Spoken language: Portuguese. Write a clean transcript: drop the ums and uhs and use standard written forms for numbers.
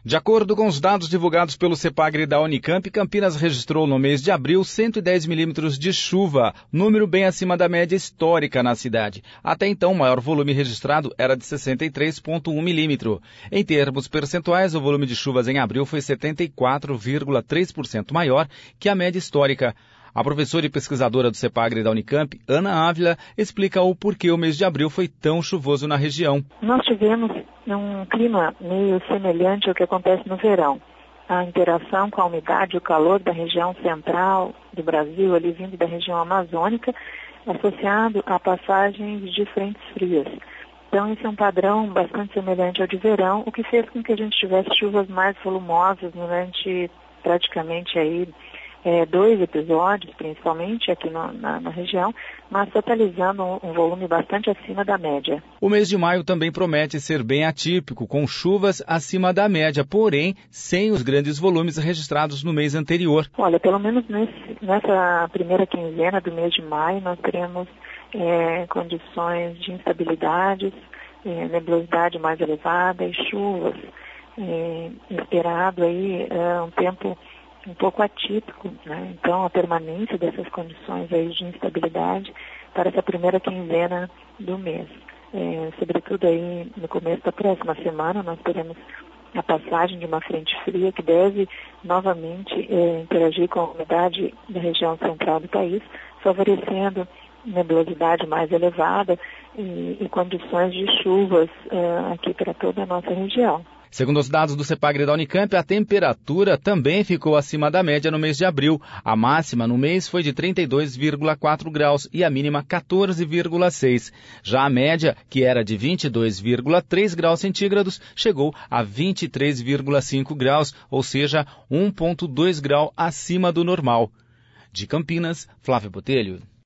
De acordo com os dados divulgados pelo CEPAGRE da Unicamp, Campinas registrou no mês de abril 110 milímetros de chuva, número bem acima da média histórica na cidade. Até então, o maior volume registrado era de 63,1 milímetro. Em termos percentuais, o volume de chuvas em abril foi 74,3% maior que a média histórica. A professora e pesquisadora do CEPAGRE da Unicamp, Ana Ávila, explica o porquê o mês de abril foi tão chuvoso na região. Nós tivemos um clima meio semelhante ao que acontece no verão. A interação com a umidade e o calor da região central do Brasil, ali vindo da região amazônica, associado a passagens de frentes frias. Então, esse é um padrão bastante semelhante ao de verão, o que fez com que a gente tivesse chuvas mais volumosas durante praticamente aí 2 episódios, principalmente aqui na região, mas totalizando um volume bastante acima da média. O mês de maio também promete ser bem atípico, com chuvas acima da média, porém sem os grandes volumes registrados no mês anterior. Olha, pelo menos nessa primeira quinzena do mês de maio, nós teremos condições de instabilidades, nebulosidade mais elevada e chuvas. Esperado aí um tempo um pouco atípico, né? Então a permanência dessas condições aí de instabilidade para essa primeira quinzena do mês. Sobretudo aí no começo da próxima semana nós teremos a passagem de uma frente fria que deve novamente interagir com a umidade da região central do país, favorecendo nebulosidade mais elevada e condições de chuvas aqui para toda a nossa região. Segundo os dados do CEPAGRE da Unicamp, a temperatura também ficou acima da média no mês de abril. A máxima no mês foi de 32,4 graus e a mínima 14,6. Já a média, que era de 22,3 graus centígrados, chegou a 23,5 graus, ou seja, 1,2 grau acima do normal. De Campinas, Flávio Botelho.